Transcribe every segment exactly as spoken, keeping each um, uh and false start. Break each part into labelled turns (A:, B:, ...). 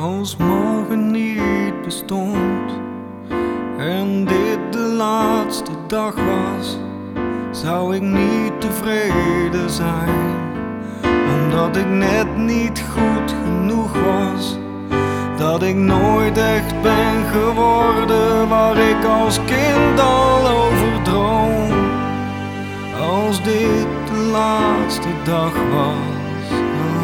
A: Als morgen niet bestond en dit de laatste dag was, zou ik niet tevreden zijn, omdat ik net niet goed genoeg was. Dat ik nooit echt ben geworden waar ik als kind al over droom. Als dit de laatste dag was,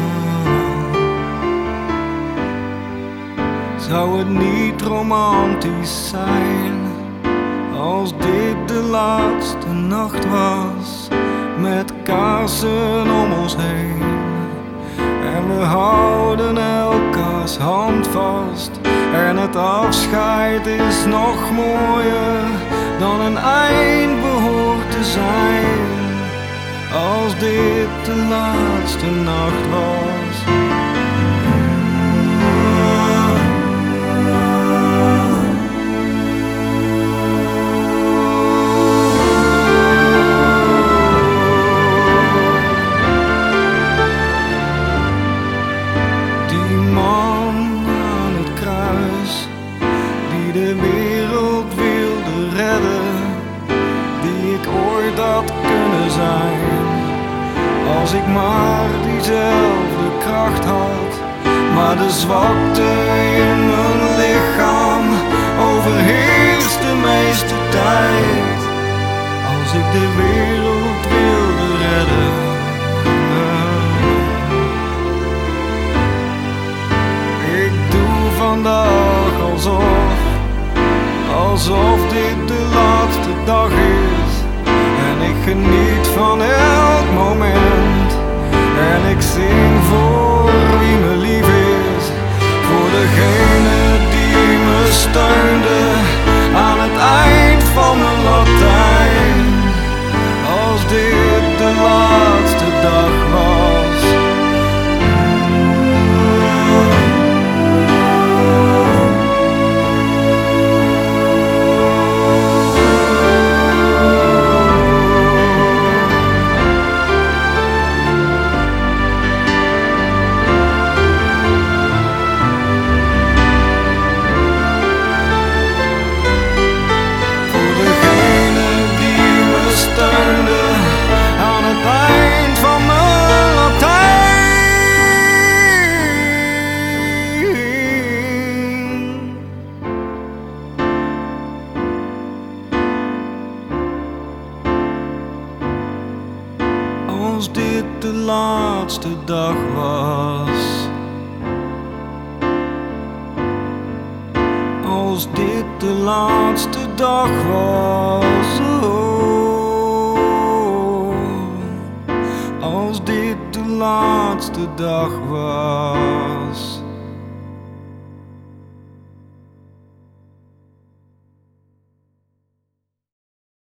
A: zou het niet romantisch zijn als dit de laatste nacht was, met kaarsen om ons heen en we houden elkaars hand vast. En het afscheid is nog mooier dan een eind behoort te zijn, als dit de laatste nacht was. De wereld wilde redden, die ik ooit had kunnen zijn, als ik maar diezelfde kracht had. Maar de zwakte in mijn lichaam overheerst de meeste tijd, als ik de wereld wilde redden. Ik doe vandaag alsof Alsof dit de laatste dag is, en ik geniet van elk moment. En ik zing voor wie me lief is, voor degene die me steunde aan het eind van mijn Latijn, als dit de laatste dag was. Als dit de laatste dag was, als dit de laatste dag was, oh, als dit de laatste dag was.